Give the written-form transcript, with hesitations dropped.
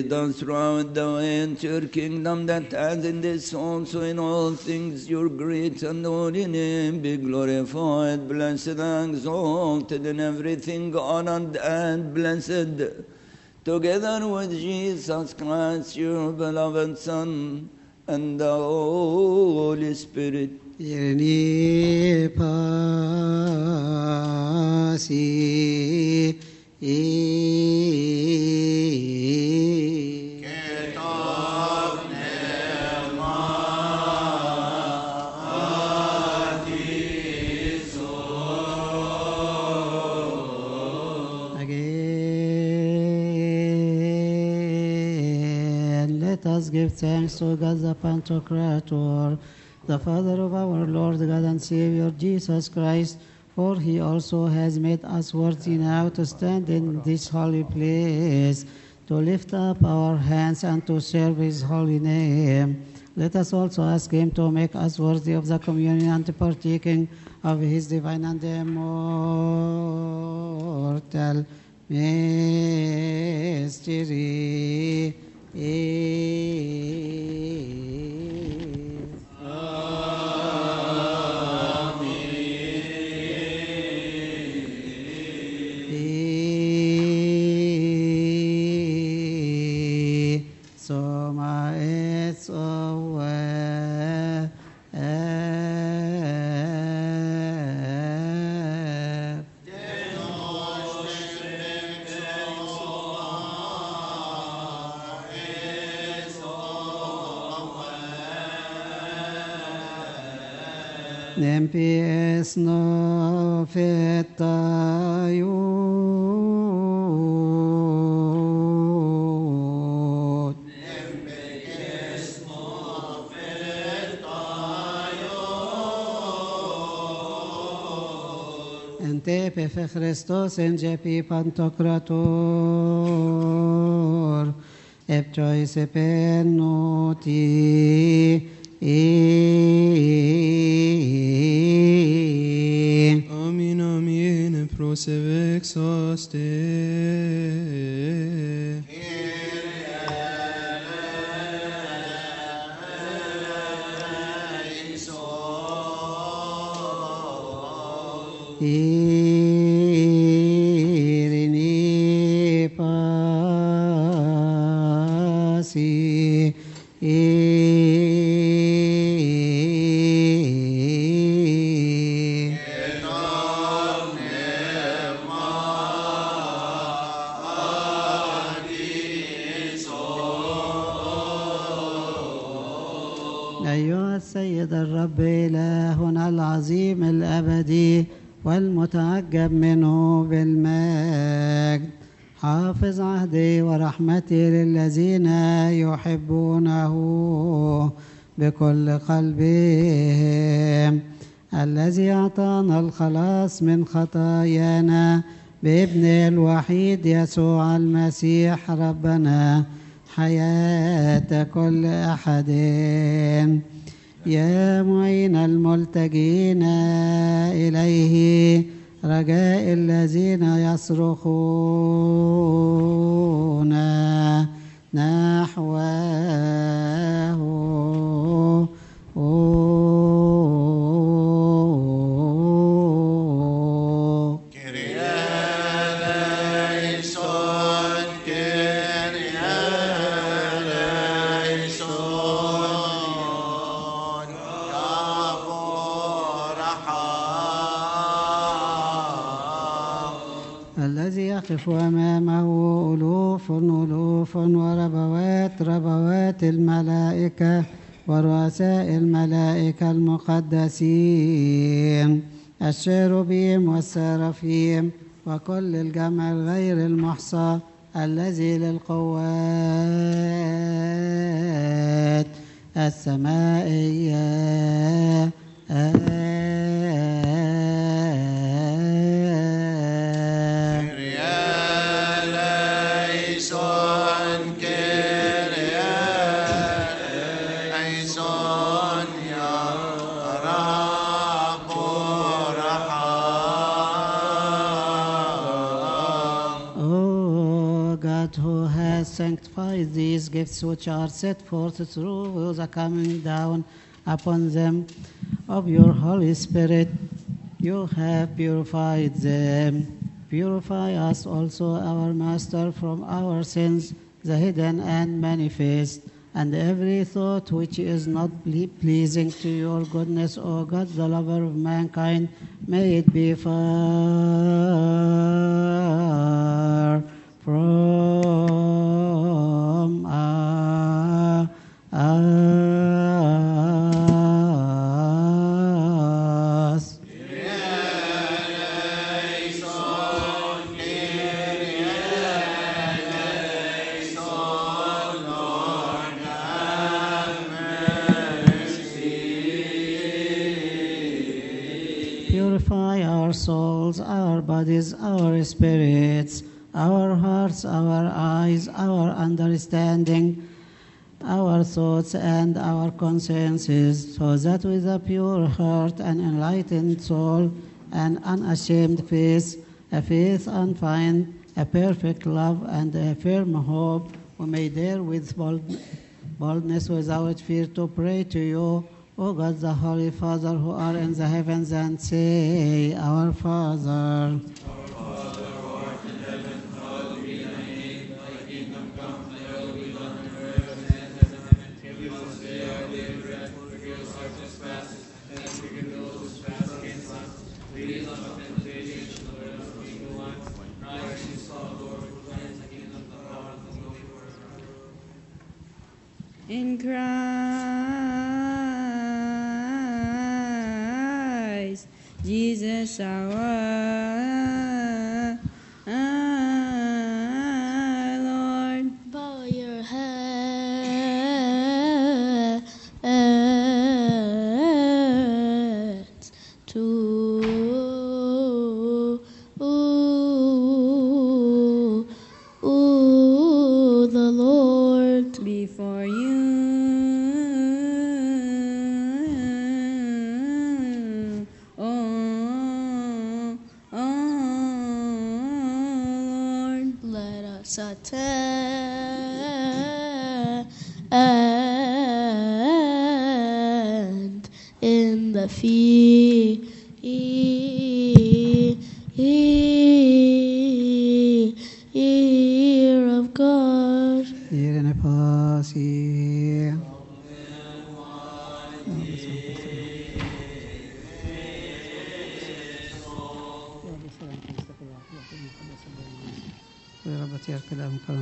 lead us throughout the way into your kingdom, that as in this also in all things your great and holy name be glorified, blessed and exalted in everything, honored and blessed, together with Jesus Christ, your beloved Son, and the Holy Spirit. Irni pasi Let us give thanks to God the Pantocrator, the Father of our Lord God and Savior Jesus Christ, for he also has made us worthy now to stand in this holy place, to lift up our hands and to serve his holy name. Let us also ask him to make us worthy of the communion and partaking of his divine and immortal mystery. Soma et Nempies no fetayut. Ente pefe Christos en jepi Pantocrator, epchoise penoti. Amin, amin, prosevexaste. Irini pasi أيها السيد الرب إلهنا العظيم الأبدي والمتعجب منه بالمجد، حافظ عهدي ورحمتي للذين يحبونه بكل قلبهم، الذي أعطانا الخلاص من خطايانا بابن الوحيد يسوع المسيح ربنا، حياة كل أحد. يا معين الملتجين إليه، رجاء الذين يصرخون نحوه. الذي يقف أمامه ألوف ألوف وربوات الملائكة ورؤساء الملائكة المقدسين، الشيروبيم والسرافيم وكل الجمع غير المحصى الذي للقوات السمائية. God, who has sanctified these gifts which are set forth through the coming down upon them of your Holy Spirit, you have purified them. Purify us also, our Master, from our sins, the hidden and manifest, and every thought which is not pleasing to your goodness, O God, the lover of mankind, may it be far from us. Purify our souls, our bodies, our spirits, our hearts, our eyes, our understanding, our thoughts, and our consciences, so that with a pure heart, an enlightened soul, an unashamed face, a faith unfeigned, a perfect love, and a firm hope, we may dare with boldness without fear to pray to you, O God, the Holy Father, who are in the heavens, and say, Our Father. In Christ Jesus our Lord. Bow your heads to the Lord. Before you, Lord, Let us attend in the fear of God. Irene pasi. يا رب تيار كلام